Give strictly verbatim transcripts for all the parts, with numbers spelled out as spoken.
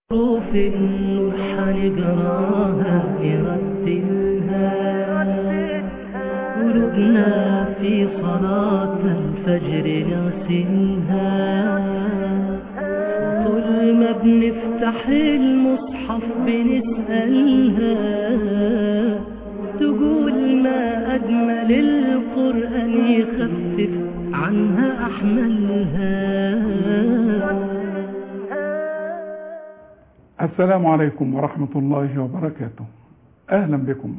حروف النور حنقراها نرتلها قلوبنا في صلاة الفجر نغسلها طول ما بنفتح المصحف بنسألها تقول ما أجمل القرآن يخفف عنها أحملها. السلام عليكم ورحمة الله وبركاته. أهلا بكم.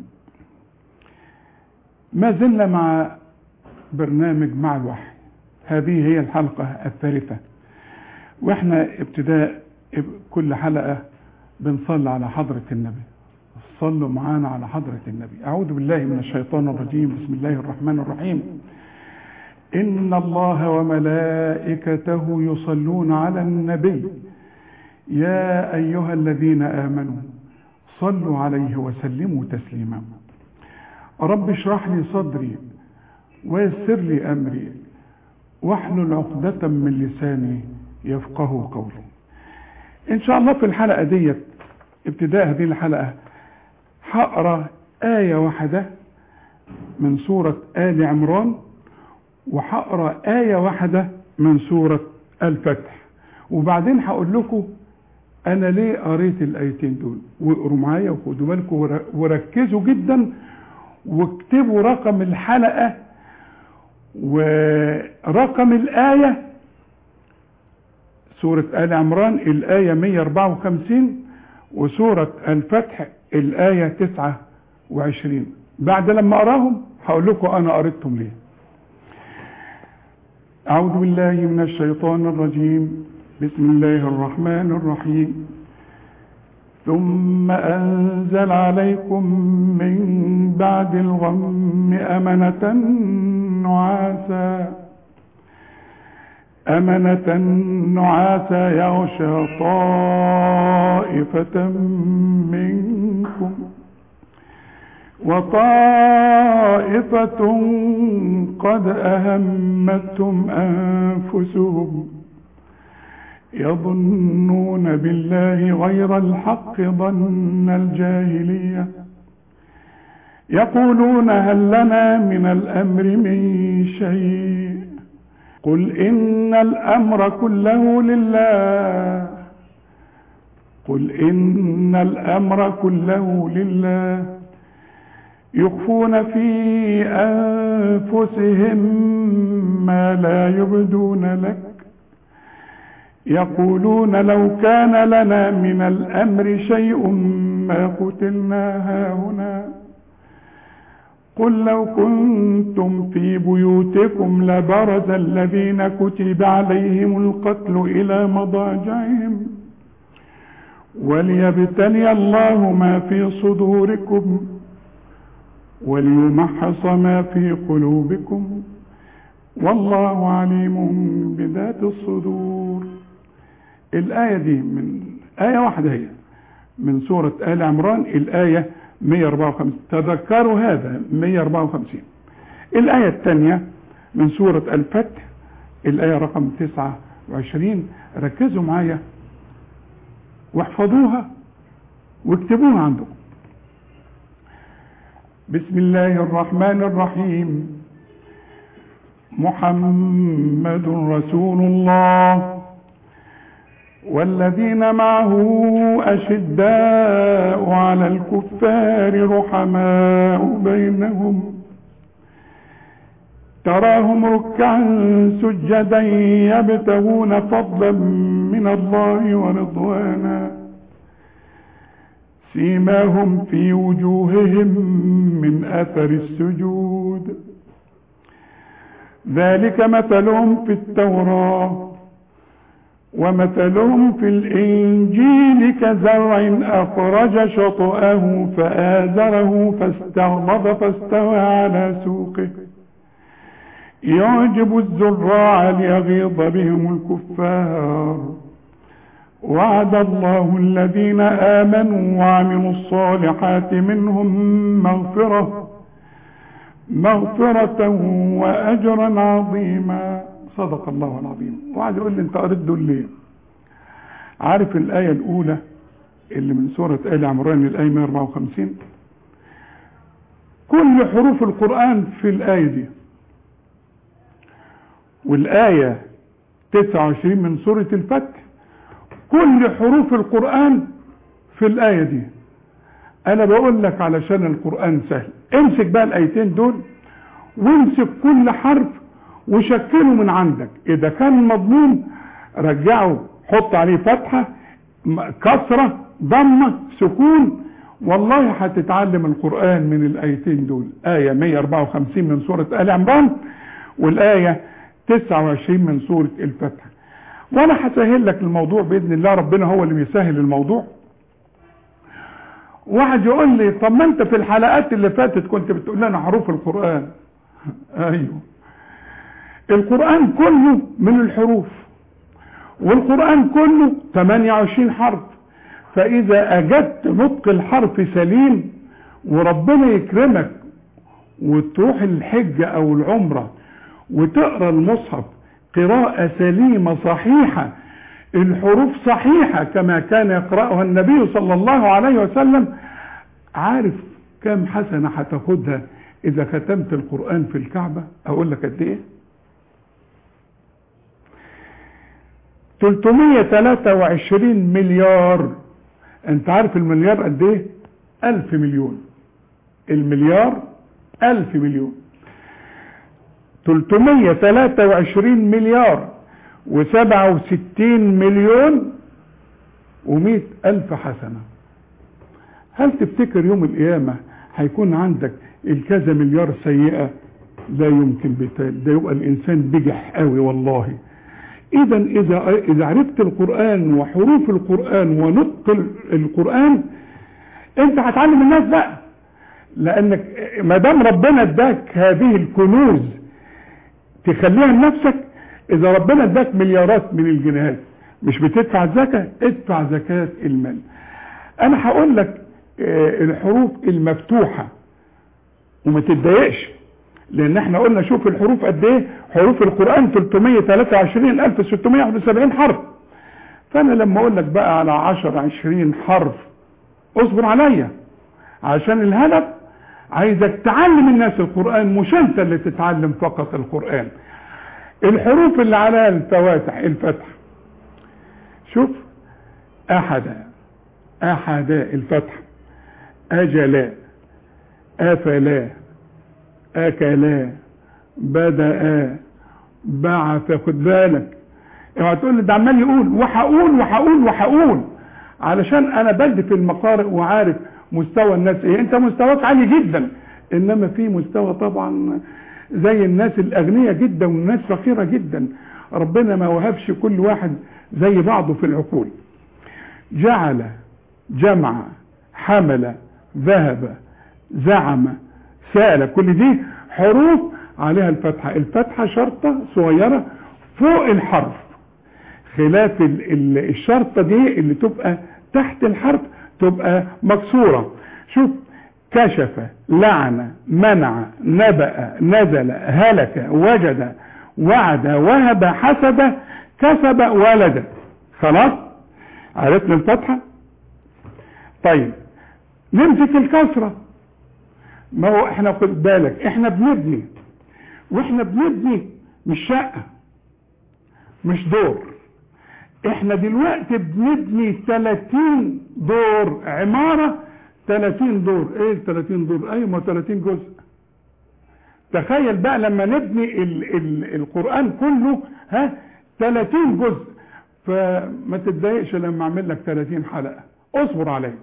ما زلنا مع برنامج مع الوحي. هذه هي الحلقة الثالثة، واحنا ابتداء كل حلقة بنصلي على حضرة النبي. صلوا معانا على حضرة النبي. أعوذ بالله من الشيطان الرجيم. بسم الله الرحمن الرحيم. إن الله وملائكته يصلون على النبي يا أيها الذين آمنوا صلوا عليه وسلموا تسليما. رب اشرح لي صدري ويسر لي أمري واحلل عقدة من لساني يفقه قولي. إن شاء الله في الحلقة دي ابتداء هذه الحلقة هقرأ آية واحدة من سورة آل عمران، وهقرأ آية واحدة من سورة الفتح، وبعدين هقول لكم أنا ليه قريت الآيتين دول. واقروا معايا وخدوا بالكم وركزوا جدا واكتبوا رقم الحلقة ورقم الآية. سورة آل عمران الآية مئة وأربعة وخمسين وسورة الفتح الآية تسعة وعشرين. بعد لما أقراهم هقول لكم أنا قريتهم ليه. أعوذ بالله من الشيطان الرجيم. بسم الله الرحمن الرحيم. ثم أنزل عليكم من بعد الغم أمنة نعاسا أمنة نعاسا يغشى طائفة منكم وطائفة قد أهمتهم أنفسهم يظنون بالله غير الحق ظن الجاهلية يقولون هل لنا من الأمر من شيء قل إن الأمر كله لله قل إن الأمر كله لله يخفون في أنفسهم ما لا يبدون لك يقولون لو كان لنا من الأمر شيء ما قتلنا هاهنا قل لو كنتم في بيوتكم لبرز الذين كتب عليهم القتل إلى مضاجعهم وليبتلي الله ما في صدوركم وليمحص ما في قلوبكم والله عليم بذات الصدور. الآية دي من آية واحدة هي من سورة آل عمران الآية مئة وأربعة وخمسين. تذكروا هذا مئة وأربعة وخمسين. الآية الثانية من سورة الفتح الآية رقم تسعة وعشرين. ركزوا معايا واحفظوها واكتبوها عندكم. بسم الله الرحمن الرحيم. محمد رسول الله والذين معه أشداء على الكفار رحماء بينهم تراهم ركعا سجدا يبتغون فضلا من الله ورضوانا سيماهم في وجوههم من أثر السجود ذلك مثلهم في التوراة ومثلهم في الإنجيل كزرع أخرج شطأه فآزره فاستغلظ فاستوى على سوقه يعجب الزراع ليغيظ بهم الكفار وعد الله الذين آمنوا وعملوا الصالحات منهم مغفرة مغفرة وأجرا عظيما. صدق الله العظيم. وقعد يقول لي انت قريت دول ليه؟ عارف الآية الأولى اللي من سورة آل عمران الآية مئة وأربعة وخمسين، كل حروف القرآن في الآية دي، والآية تسعة وعشرين من سورة الفتح كل حروف القرآن في الآية دي. أنا بقول لك علشان القرآن سهل، امسك بقى الآيتين دول وامسك كل حرف وشكله من عندك، إذا كان مضمون رجعه حط عليه فتحة كسرة ضمة سكون، والله هتتعلم القرآن من الآيتين دول، آية مئة وأربعة وخمسين من سورة آل عمران والآية تسعة وعشرين من سورة الفتح. وانا هسهل لك الموضوع باذن الله، ربنا هو اللي بيسهل الموضوع. واحد يقول لي طب ما انت في الحلقات اللي فاتت كنت بتقول لنا حروف القرآن. ايوه، القرآن كله من الحروف، والقرآن كله ثمانية وعشرين حرف، فاذا اجدت نطق الحرف سليم وربنا يكرمك وتروح الحجة او العمرة وتقرأ المصحف قراءة سليمة صحيحة، الحروف صحيحة كما كان يقرأها النبي صلى الله عليه وسلم، عارف كم حسنة هتاخدها إذا ختمت القرآن في الكعبة؟ أقول لك قد إيه؟ ثلاثمئة وثلاثة وعشرين مليار. أنت عارف المليار قد إيه؟ ألف مليون. المليار ألف مليون. ثلاثمئة وثلاثة وعشرين مليار وسبعة وستين مليون ومئة ألف حسنة. هل تفتكر يوم القيامة هيكون عندك الكذا مليار سيئة؟ لا يمكن بتال، ده يبقى الإنسان بجح قوي والله. إذا إذا إذا عرفت القرآن وحروف القرآن ونطق القرآن أنت هتعلم الناس بقى، لأنك ما دام ربنا اداك هذه الكنوز تخليها لنفسك. اذا ربنا اداك مليارات من الجنيهات مش بتدفع زكاة، ادفع زكاة المال. انا هقول لك الحروف المفتوحة وما تتضايقش، لان احنا قلنا شوف الحروف قد ايه، حروف القرآن ثلاثمئة وثلاثة وعشرين ألف وستمئة وواحد وسبعين حرف. فانا لما اقول لك بقى على عشرة عشرين حرف اصبر عليا، عشان الهدف عايزك تعلم الناس القرآن، مش انت اللي تتعلم فقط القرآن. الحروف اللي عليها الفواتح الفتح، شوف احدا احدا الفتح، اجلا افلا اكلا بدأ بعث. خد بالك اوعى تقول لي ده عمال يقول وهقول وهقول وهقول، علشان انا بدي في المقارئ وعارف مستوى الناس ايه. انت مستواك عالي جدا، انما في مستوى طبعا زي الناس الاغنياء جدا والناس فقيرة جدا، ربنا ما وهبش كل واحد زي بعضه في العقول. جعل، جمع، حمل، ذهب، زعم، سأل، كل دي حروف عليها الفتحة. الفتحة شرطة صغيرة فوق الحرف، خلاف الشرطة دي اللي تبقى تحت الحرف تبقى مكسورة. شوف كشف، لعن، منع، نبأ، نزل، هلك، وجد، وعد، وهب، حسب، كسب، ولد. خلاص عرفنا الفتحة. طيب نمسك الكسرة. ما هو احنا خد بالك احنا بنبني، واحنا بنبني مش شقة مش دور، احنا دلوقتي بنبني ثلاثين دور عمارة. ثلاثين دور ايه ثلاثين دور؟ ايوه ثلاثين جزء. تخيل بقى لما نبني ال ال القرآن كله ها ثلاثين جزء، فما تتضايقش لما اعمل لك ثلاثين حلقة، اصبر عليه.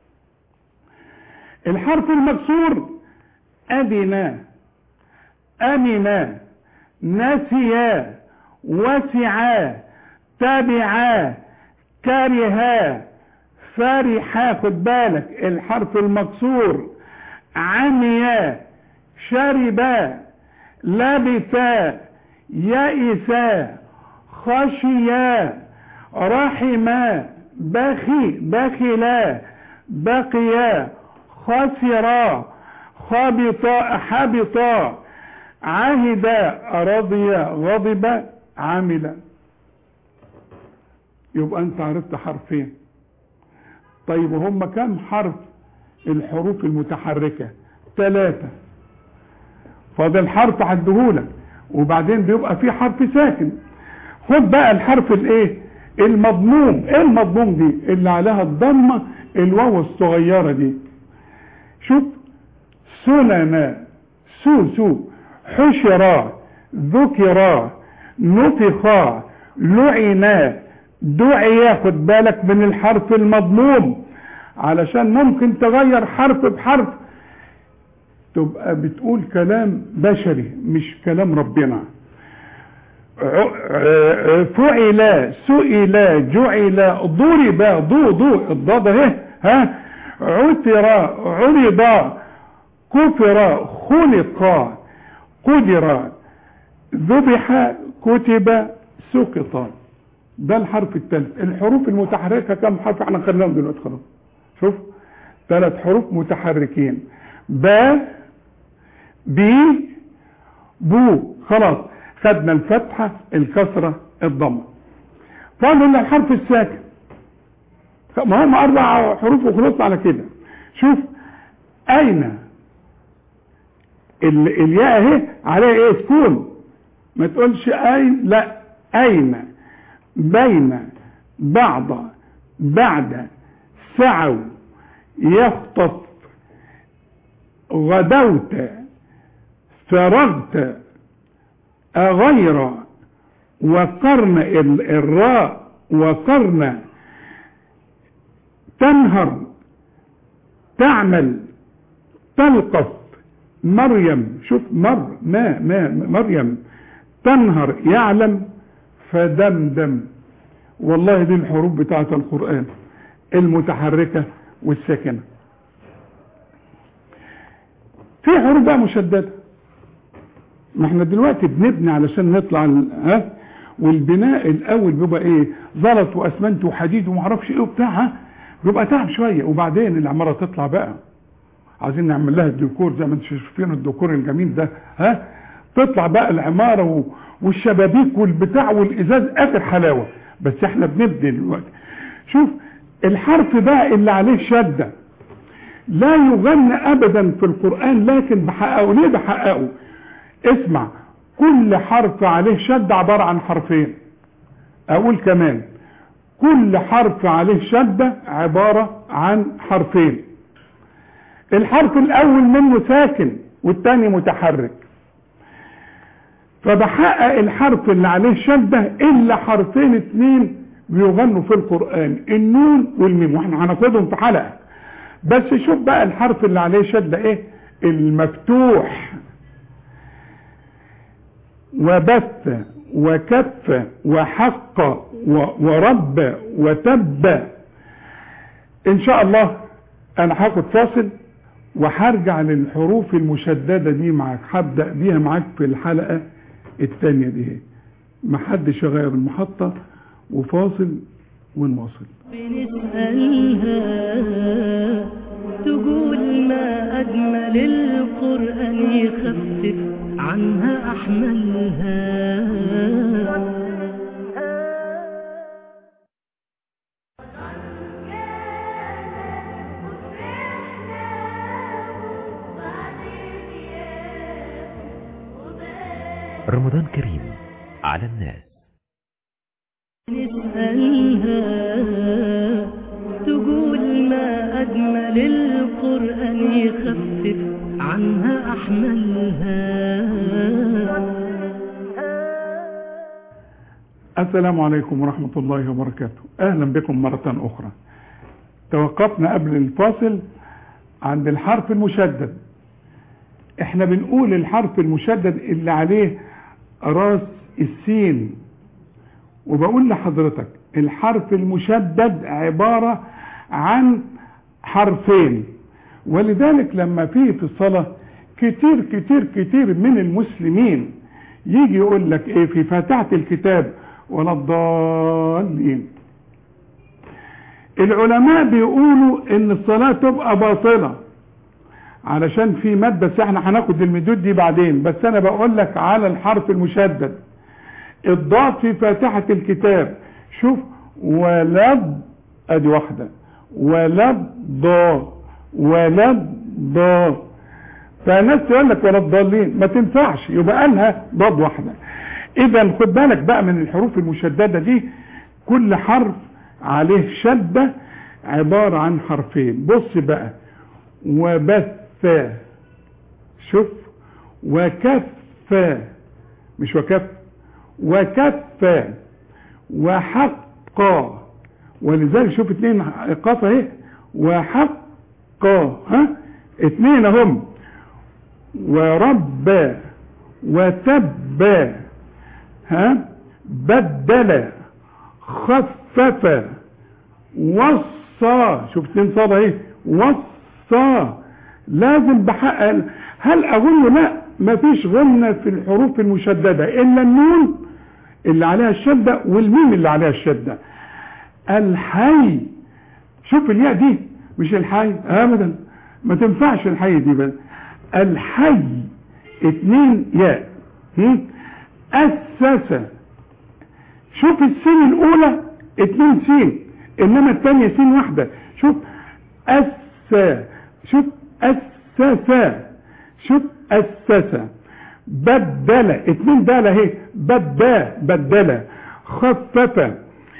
الحرف المكسور أدنى، أمنا، نسيا، وسعا، تبعا، كرها، فرحا. خد بالك الحرف المكسور عميا، شربا، لبثا، يئسا، خشيا، رحما، بخي، بخلا، بقيا، خسرا، خبطا، حبطا، عهدا، رضي، غضب، عمل. يبقى انت عرفت حرفين. طيب وهم كم حرف الحروف المتحركة؟ ثلاثة. فاضل حرف عدهولك، وبعدين بيبقى في حرف ساكن. خد بقى الحرف الايه المضموم. ايه المضموم دي؟ اللي عليها الضمة، الواو الصغيرة دي. شوف، سننا، سو سو، حشرا، ذكرا، نفخا، لعنا، دعيا. خد بالك من الحرف المضموم، علشان ممكن تغير حرف بحرف تبقى بتقول كلام بشري مش كلام ربنا. فعل، سئل، جعل، ضرب، ضو ضو الضاد اهي، ها، عثر، عرض، كفر، خلق، قدر، ذبح، كتب، سقط. ده الحرف الثالث. الحروف المتحركة كم حرف؟ احنا خليناهم دلوقتي خلاص. شوف، ثلاث حروف متحركين، با، بي، بو. خلاص خدنا الفتحة، الكسرة، الضمة. فاضل لنا الحرف الساكن. ما هم اربع حروف وخلصنا على كده. شوف، اين، الياء اهي عليها ايه؟ سكون. ما تقولش اين، لا، اين، بين، بعض، بعد، سعوا، يخطف، غدوت، فرغت، أغير، وقرن، الراء، وقرن، تنهر، تعمل، تلقف، مريم. شوف، مر، ما ما مريم، تنهر، يعلم، فدمدم. والله دي الحروف بتاعة القرآن المتحركة والساكنة. في حروف بقى مشددة. ما احنا دلوقتي بنبني علشان نطلع، ها، والبناء الاول بيبقى ايه؟ زلط واسمنت وحديد ومعرفش ايه وبتاع، ها، بيبقى تعب شويه، وبعدين العماره تطلع بقى. عايزين نعمل لها الديكور زي ما انتم شايفين الديكور الجميل ده، ها، تطلع بقى العماره و... والشبابيك والبتاع والازاز اخر حلاوه. بس احنا بنبني دلوقتي. شوف الحرف بقى اللي عليه شده لا يغنى ابدا في القران، لكن بحققه. ليه بحققه؟ اسمع، كل حرف عليه شد عبارة عن حرفين. اقول كمان، كل حرف عليه شدة عبارة عن حرفين. الحرف الاول منه ساكن والتاني متحرك، فبحقق الحرف اللي عليه شدة الا حرفين اتنين بيغنوا في القرآن، النون والميم، واحنا هناخدهم في حلقة. بس شوف بقى الحرف اللي عليه شدة ايه؟ المفتوح. وبث، وكف، وحق، ورب، وتب. ان شاء الله انا هاخد فاصل وهرجع للحروف المشددة دي معاك، هبدأ بيها معاك في الحلقة الثانية دي. محدش يغير المحطة، وفاصل ونواصل. بنسألها تقول ما أجمل القرآن يخفف عنها أحملها. رمضان كريم على الناس. نسألها تقول ما أجمل القرآن يخفف عنها أحملها. السلام عليكم ورحمة الله وبركاته. أهلا بكم مرة أخرى. توقفنا قبل الفاصل عند الحرف المشدد. احنا بنقول الحرف المشدد اللي عليه راس السين، وبقول لحضرتك الحرف المشدد عبارة عن حرفين. ولذلك لما فيه في الصلاة كتير كتير كتير من المسلمين يجي يقول لك ايه في فاتحة الكتاب ولا الضالين، العلماء بيقولوا ان الصلاة تبقى باطلة علشان في مادة، بس احنا هناخد المدود دي بعدين. بس انا بقول لك على الحرف المشدد الضاد في فاتحة الكتاب. شوف، ولد ادي واحدة، ولا الضاء ولا الضاء. فناس تقول لك ولا الضالين، ما تنفعش، يبقى قالها ضاد واحده. اذا خد بالك بقى من الحروف المشدده دي، كل حرف عليه شده عباره عن حرفين. بص بقى، وبث، شوف، وكف، مش وكف، وكف، وحق، ولذلك شوف اتنين قاف اهي، وحق، ها اتنين اهم، ورب، وتب، ها بدل، خفف، وصى، شوف اتنين صاد اهي، وصى. لازم بحق. هل اقول لا مفيش غنة في الحروف المشددة الا النون اللي عليها الشدة والميم اللي عليها الشدة. الحي، شوف الياء دي مش الحي ابدا، ما تنفعش الحي دي بس. الحي اتنين ياء. أسس، شوف السين الاولى اتنين سين، انما الثانية سين واحدة. شوف أس، شوف أسس، شوف أسس. بدل، اتنين دالة اهي، بدل، بدل. خفف،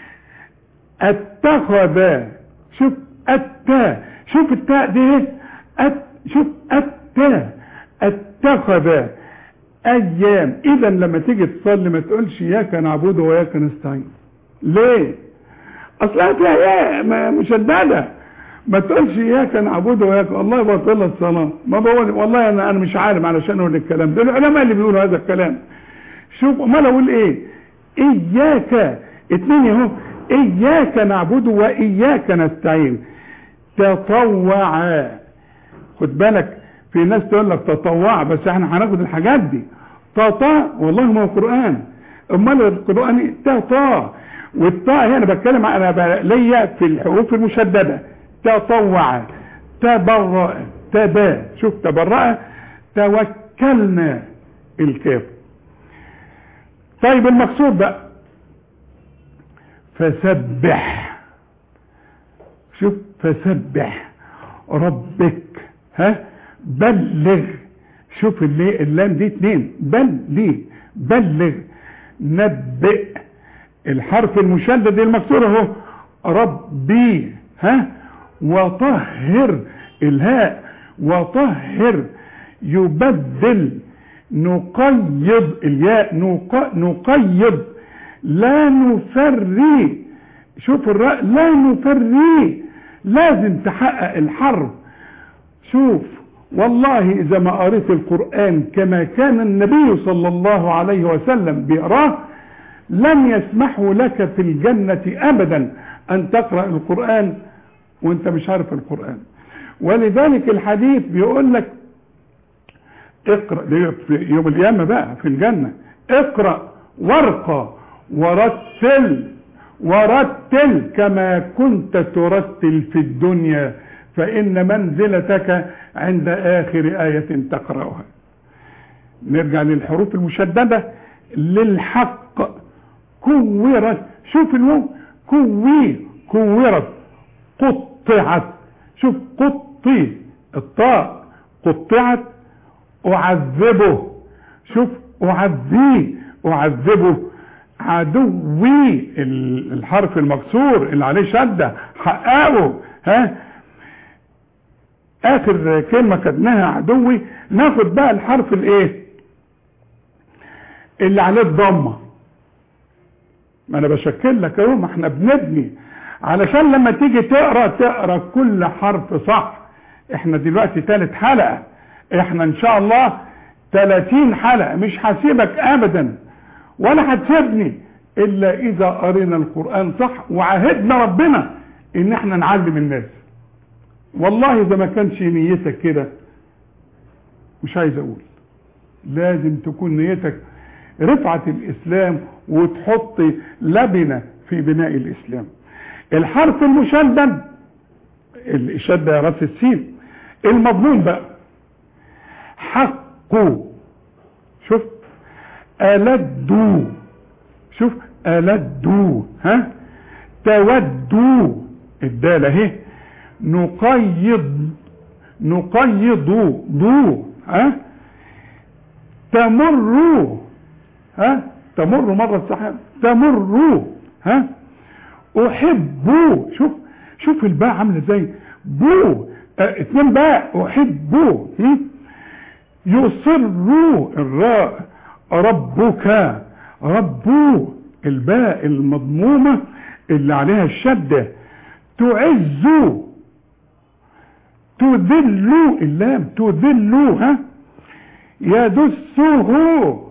اتخذ، شوف التاء، شوف التاء دي، أت، شوف التاء، اتخذ. ايام. اذا لما تيجي تصلي ما تقولش اياك نعبد واياك نستعين. ليه؟ اصلها فيها ايه مشدده. ما تقولش اياك نعبد واياك، الله يبطل الصلاه. ما بقول والله انا انا مش عارف علشان اقول الكلام ده، العلماء اللي بيقولوا هذا الكلام. شوف امال اقول ايه؟ اياك، اتنين اهو، اياك نعبد واياك نستعين. تطوع، خد بالك في ناس تقول لك تطوع، بس احنا هناخد الحاجات دي. تطا والله ما هو قران، امال القران تطا. والطاء هنا بتكلم انا ليا في الحروف المشدده. تطوع، تبرأ، تبا، شوف تبرأ، توكلنا، الكاف. طيب المقصود بقى فسبح، شوف فسبح ربك، ها بلغ، شوف اللي اللام دي اتنين، بلغ، بلغ. نبئ، الحرف المشدد المكسور اهو، ربي، ها وطهر، الهاء، وطهر. يبدل، نقيض، الياء، نقيض. لا نفري، شوف الراء، لا نفري، لازم تحقق الحرف. شوف والله اذا ما قريت القرآن كما كان النبي صلى الله عليه وسلم بيقراه لن يسمحوا لك في الجنة ابدا ان تقرأ القرآن وانت مش عارف القرآن. ولذلك الحديث بيقول لك اقرأ في يوم القيامة بقى في الجنة، اقرأ وارقى ورتل، ورتل كما كنت ترتل في الدنيا فإن منزلتك عند آخر آية تقرأها. نرجع للحروف المشددة. للحق، كورت، شوف الواو، كوي، كورت. قطعت، شوف قطي، الطاء قطعت. أعذبه، شوف أعذيه، أعذبه. عدوي، الحرف المكسور اللي عليه شدة حققه، ها اخر كلمة خدناها عدوي. ناخد بقى الحرف الايه اللي عليه الضمة. ما انا بشكل لك اهو، ما احنا بنبني علشان لما تيجي تقرأ تقرأ كل حرف صح. احنا دلوقتي ثالث حلقة، احنا ان شاء الله ثلاثين حلقة، مش هسيبك ابدا ولا هتسيبني الا اذا قرينا القرآن صح وعهدنا ربنا ان احنا نعلم الناس. والله اذا ما كانش نيتك كده مش عايز اقول، لازم تكون نيتك رفعة الاسلام وتحط لبنة في بناء الاسلام. الحرف المشدد، الشدة راس السين، المضمون بقى حقه، شوف ألدوا، شوف ألدوا، ها تودوا، الدالة اهي، نقيض نقيض ضو ها تمر ها تمر مر السحاب تمر ها احب شوف شوف الباء عامله ازاي بو اه اتنين باء احب يصر الراء ربك ربو الباء المضمومه اللي عليها الشده تعز تذل اللام تذل ها يدسه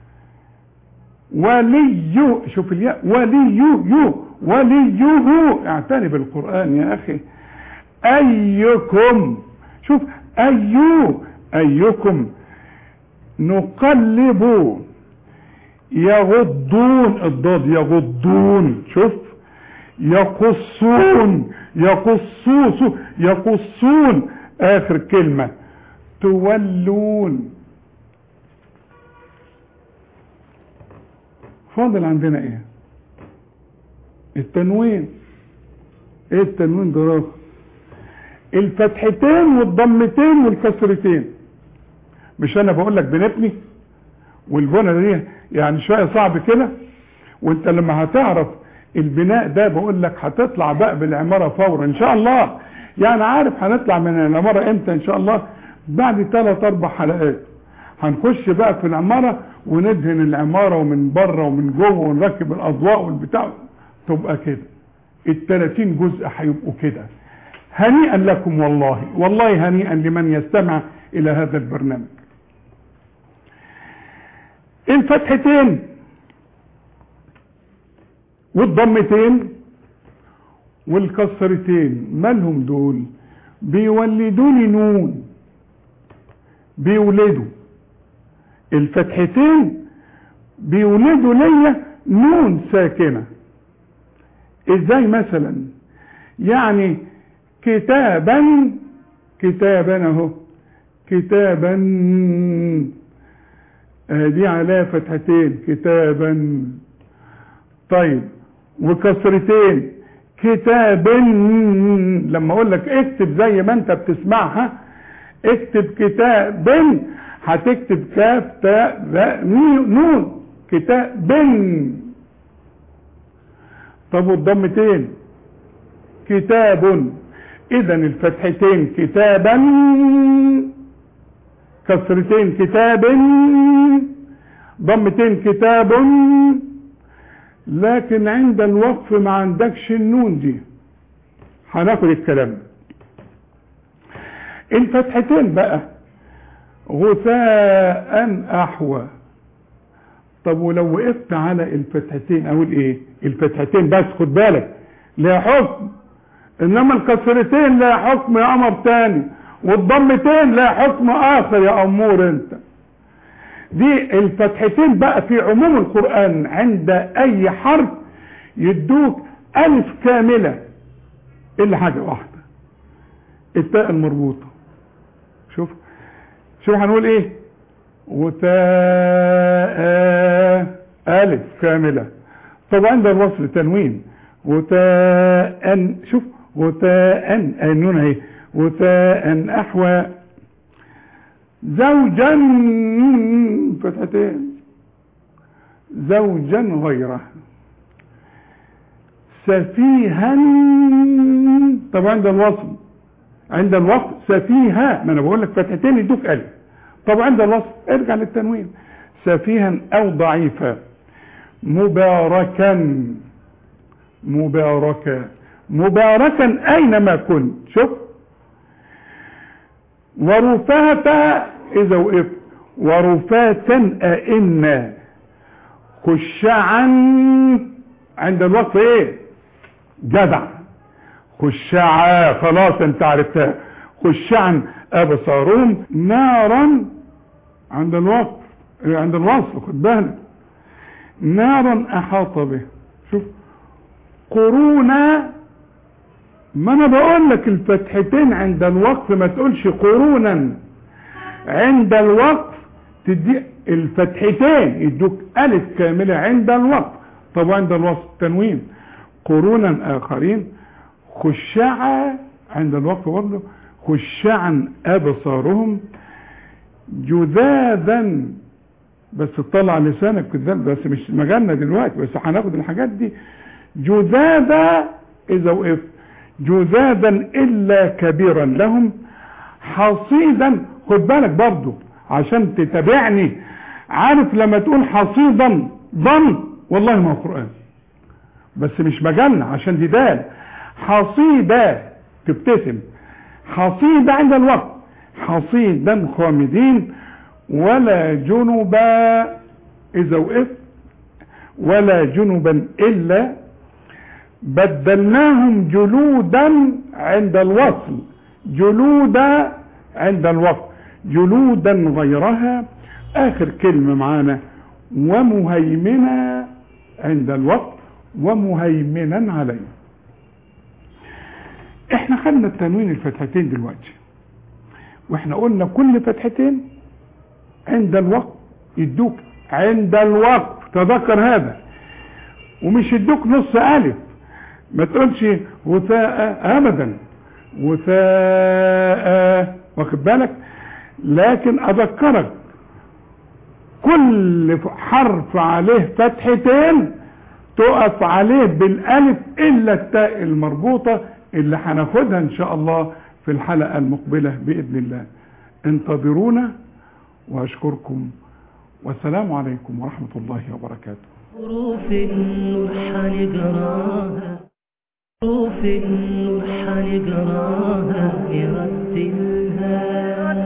ولي شوف الياء ولي يو وليه اعتني بالقرآن يا اخي ايكم شوف ايو ايكم نقلب يغضون الضاد يغضون شوف يقصون يقصوص يقصون اخر كلمة تولون. فاضل عندنا ايه؟ التنوين. ايه التنوين ده؟ الفتحتين والضمتين والكسرتين. مش انا بقول لك بنبني والبنى دي يعني شويه صعب كده، وانت لما هتعرف البناء ده بقول لك هتطلع بقى بالعماره فورا ان شاء الله. يعني عارف هنطلع من العماره امتى ان شاء الله؟ بعد ثلاث اربع حلقات هنخش بقى في العماره وندهن العماره ومن بره ومن جوه ونركب الاضواء والبتاع، تبقى كده الثلاثين جزء هيبقوا كده. هنيئا لكم والله والله هنيئا لمن يستمع الى هذا البرنامج. الفتحتين والضمتين والكسرتين مالهم دول؟ بيولدوني نون، بيولدوا الفتحتين بيولدوا ليا نون ساكنة. ازاي مثلا؟ يعني كتابا كتابا اهو كتابا دي عليها فتحتين كتابا. طيب وكسرتين كتاب، لما اقول لك اكتب زي ما انت بتسمعها اكتب كتاب هتكتب كاف تاء باء نون كتاب. طب والضمتين كتاب، اذا الفتحتين كتابا كسرتين كتاب ضمتين كتاب. لكن عند الوقف ما عندكش النون دي، هناخد الكلام. الفتحتين بقى غثاء احوى. طب ولو وقفت على الفتحتين اقول ايه؟ الفتحتين بس خد بالك لها حكم، انما الكسرتين لها حكم يا قمر تاني، والضمتين لها حكم اخر يا امور انت. دي الفتحتين بقى في عموم القرآن عند اي حرف يدوك الف كاملة الا حاجة واحدة، التاء المربوطة. شوف شوف هنقول ايه؟ وتاء الف كاملة. طب عند الوصل تنوين وتاء، شوف وتاء النون اهي وتاء احوى. زوجا فتحتين زوجا غيره. سفيها، طب عند الوصل عند الوصل سفيها، ما انا بقول لك فتحتين يدوك الف. طب عند الوصل ارجع للتنوين سفيها او ضعيفا. مباركا مباركا مباركا اينما كنت. شوف ورفاتا اذا وقفت ورفاتا ائنا. خشعا عند الوقف ايه؟ جدع. خشعا خلاص انت عرفتها. خشعا ابصارهم. نارا عند الوقف عند الوصف خد بالك. نارا احاط به. شوف قرونا، ما انا بقول لك الفتحتين عند الوقف ما تقولش قرونا. عند الوقف تدي الفتحتين يدوك الف كامله عند الوقف. طب عند الوصف تنوين قرونا اخرين. خشعة عند الوقف برضه خشعا أبصارهم جذاذا. بس تطلع لسانك كده، بس مش مجالنا دلوقتي، بس هناخد الحاجات دي. جذاذا إذا وقف، جذاذا إلا كبيرا لهم حصيدا. خد بالك برضو عشان تتابعني، عارف لما تقول حصيدا ضن، والله ما هو قرآن، بس مش مجالنا عشان دي دال. حصيدا تبتسم، حصيدا عند الوقت، حصيدا خامدين. ولا جنبا إذا وقف، ولا جنبا إلا بدلناهم جلودا عند الوصل، جلودا عند الوقف، جلودا غيرها. آخر كلمة معانا ومهيمنا عند الوقف، ومهيمنا عليه. احنا خدنا التنوين الفتحتين دلوقتي، واحنا قلنا كل فتحتين عند الوقف يدوك عند الوقف، تذكر هذا، ومش يدوك نص ألف. ما تقولش وثاء أبدا، وثاء، واخد بالك؟ لكن أذكرك كل حرف عليه فتحتين تقف عليه بالألف إلا التاء المربوطة اللي هناخدها إن شاء الله في الحلقة المقبلة بإذن الله. انتظرونا وأشكركم، والسلام عليكم ورحمة الله وبركاته. حروف النور حنقراها، حروف النور حنقراها نرتلها،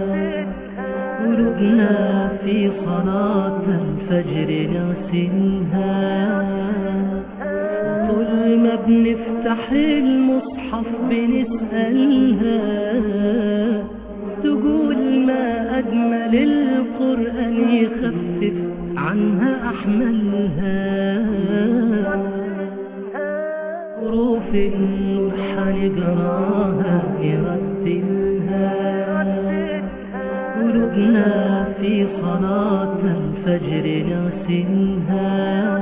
قلوبنا في صلاة الفجر نغسلها. طول ما بنفتح المصحف بنسألها، تقول ما أجمل القرآن يخفف عنها أحملها. حروف النور حنقراها نرتلها، قلوبنا في صلاة الفجر نغسلها.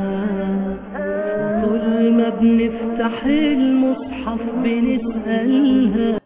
طول ما بنفتح المصحف بنسألها.